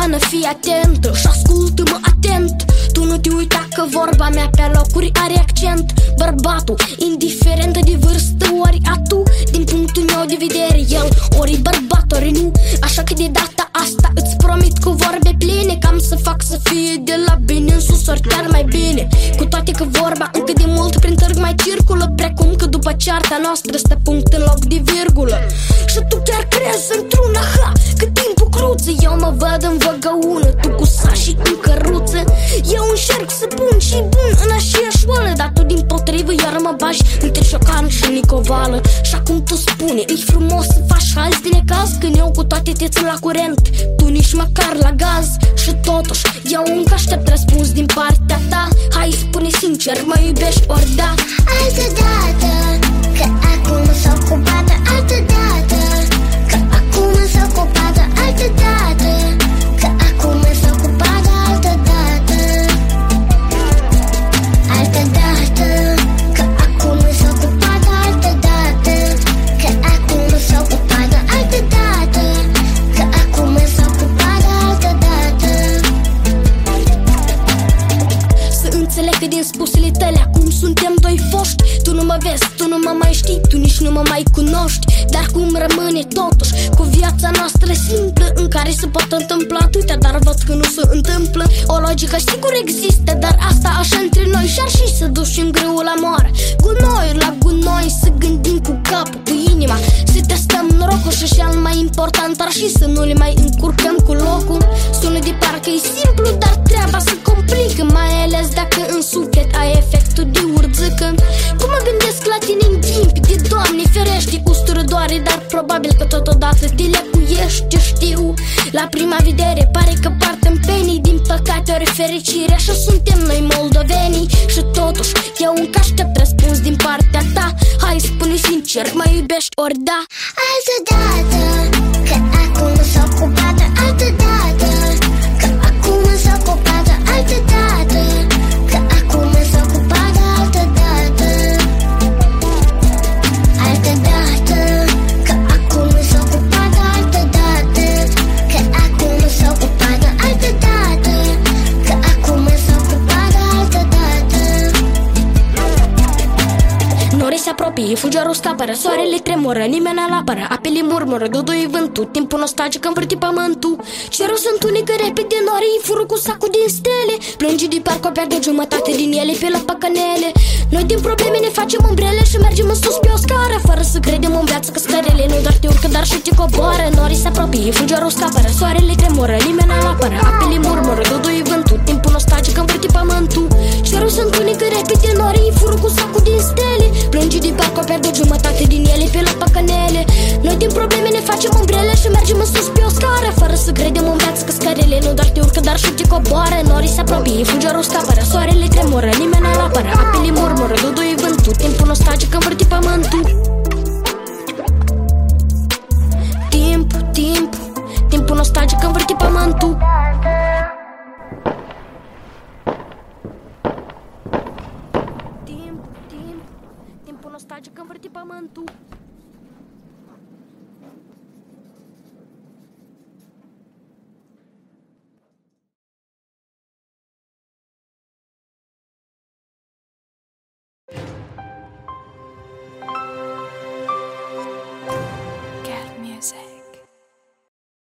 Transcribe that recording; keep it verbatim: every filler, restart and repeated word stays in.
Iuliana, fii atentă și ascultă-mă atent. Tu nu te uita că vorba mea pe locuri are accent. Bărbatul, indiferent de vârstă, ori atu, din punctul meu de vedere el ori bărbat, ori nu. Așa că de data asta îți promit cu vorbe pline, cam să fac să fie de la bine în sus, ori chiar mai bine. Cu toate că vorba încă de mult prin târg mai circulă, precum că după cearta noastră stă punct în loc de virgulă. Și tu chiar crezi într-una, ha, că timpul cruță. Eu mă văd în văgăună, tu cu saci și în căruță. Eu încerc să pun și bun în aceeași oală, dar tu din potrivă iar mă bagi între Șocan și Nicovală. Și acum tu spune, e frumos să faci haz de necaz, când eu cu toate te țin la curent, tu nici măcar la gaz. Și totuși eu încă aștept răspuns din partea ta. Hai, spune sincer, mă iubești ori da? Altă dată, că acum s-o ocupată. Altă dată, că acum s-o ocupată. Altă dată, că acum s-o ocupată. Altă dată, altă dată, că acum s-o ocupată. Altă dată, că acum s-o ocupată. Altă dată, că acum s-o ocupată. Altă dată. Să înțeleg că din spusele tale acum suntem doi foști. Tu nu mă vezi, tu nu mă mai știi, tu nici nu mă mai cunoști. Dar cum rămâne totuși cu viața noastră simplă, în care se pot întâmpla atâtea, dar văd că nu se întâmplă. O logică sigur există, dar asta așa între noi. Și-ar și să ducem greul la moară, gunoi la gunoi, să gândim cu capul, cu inima, să testăm norocul și cel mai important ar și să nu le mai încurcăm cu locul. Sună de parcă e simplu, dar treaba se complică, mai ales dacă în suflet ai efectul de urzică. Cum mă gândesc la tine în timp de Doamne ferește, ustură doare, dar probabil că totodată te lecuiește, știu. La prima vedere pare că partem penii, din păcate ori fericire, așa suntem noi moldovenii. Și totuși eu încă aștept răspuns din partea ta. Hai, spune sincer, mă iubești ori da? Altă dată, că acum s-o ocupată. Altă dată, că acum s-o ocupată. Altă dată, că acum s-o ocupată. Altă dată, altă dată, că acum s-o ocupată. Altă dată, că acum s-o ocupată. Altă dată, că acum s-o ocupată. Altă dată. Norii se apropie, fulgerul scapără, soarele tremură, nimeni nu-l apără, apele murmură, dudui vântul, timpul nostalgic învârte pământul. Cerul se întunecă repede, norii fură cu sacul din stele, plânge de parcă o pierde jumătate din ele pe la păcănele. Noi din probleme ne facem umbrele și mergem în sus pe o scară, fără să credem în viață că scărele nu doar te urcă, dar și te coboară. Norii se apropie, fulgerul scapără, soarele tremură, nimeni nu-l apără, apele murmură, dudui vântul, timpul nostalgic învârte pământul. Cerul se întunecă repede, norii fură cu sacul din stele, plânge de parcă o pierde jumătate din ele pe la păcănele. Noi din probleme ne facem umbrele și mergem în sus pe o scară, fără să credem în viață că scărele nu doar te urcă, dar și te coboară. Norii se apropie, fulgerul scapără, soarele tremură, nimeni nu-l apără, apele murmură, dudui vântul, timpul nostalgic învârte pământul. Timp, timp, timpul nostalgic învârte pământul. Timp, timp, timpul nostalgic învârte pământul.